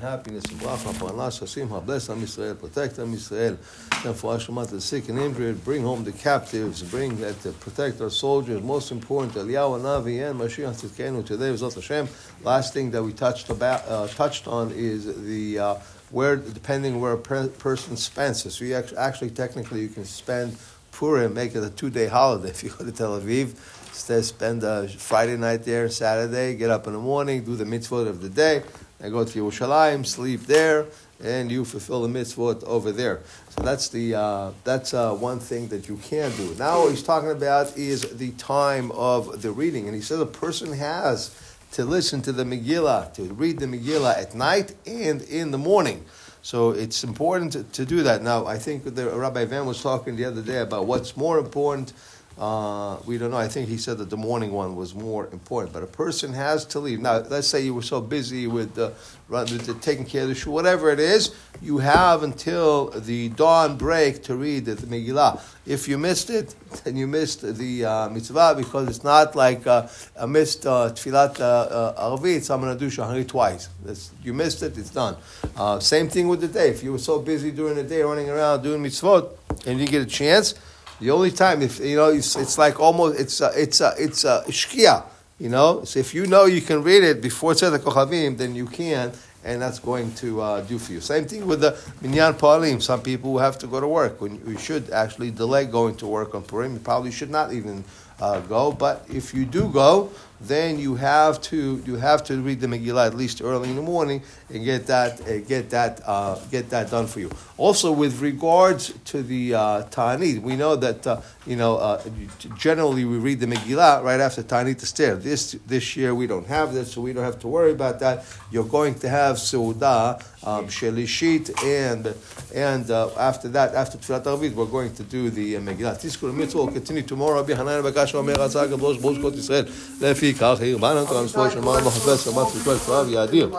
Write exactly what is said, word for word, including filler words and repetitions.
happiness, and bracha, parnasa, simha, bless Am Yisrael, protect Am Yisrael, send for Hashemat the sick and injured, bring home the captives, bring that to protect our soldiers. Most important, Eliyahu Navi and Mashiach Tzidkenu today, B'ezras Hashem. Last thing that we touched about, uh, touched on is the uh, where, depending where a per- person spends. So you actually, actually, technically, you can spend Purim, make it a two-day holiday. If you go to Tel Aviv, instead spend a Friday night there, Saturday, get up in the morning, do the mitzvot of the day, and go to Yerushalayim, sleep there, and you fulfill the mitzvot over there. So that's the uh, that's uh, one thing that you can do. Now what he's talking about is the time of the reading, and he says a person has to listen to the Megillah, to read the Megillah at night and in the morning. So it's important to, to do that. Now, I think the Rabbi Van was talking the other day about what's more important. Uh, we don't know. I think he said that the morning one was more important. But a person has to leave. Now, let's say you were so busy with uh, run, the, taking care of the shul, whatever it is, you have until the dawn break to read the, the Megillah. If you missed it, then you missed the uh, mitzvah, because it's not like uh, I missed uh, Tfilat uh, uh, Arvit, so I'm going to do Shahari twice. That's, you missed it, it's done. Uh, same thing with the day. If you were so busy during the day running around doing mitzvot and you get a chance, the only time, if you know, it's, it's like almost it's a, it's a, it's a shkia, you know. So if you know you can read it before Tzedek Kochavim, then you can, and that's going to uh, do for you. Same thing with the Minyan Pa'alim. Some people who have to go to work, when you should actually delay going to work on Purim. You probably should not even uh, go, but if you do go, then you have to you have to read the Megillah at least early in the morning and get that uh, get that uh, get that done for you. Also, with regards to the uh, Ta'anit, we know that uh, you know uh, generally we read the Megillah right after Ta'anit Esther. This this year we don't have this, so we don't have to worry about that. You're going to have Seudah, um, Shelishit, and and uh, after that, after Tfilat Arvit, we're going to do the uh, Megillah. Tizkur Mitzvah will continue tomorrow. Rabbi Hanan Bakash Omer Azar Gadosh Boz Kot Yisrael. Lefi כך הרבנו את המספור של מעלה מחפש רמת וקול צבא ויאדיר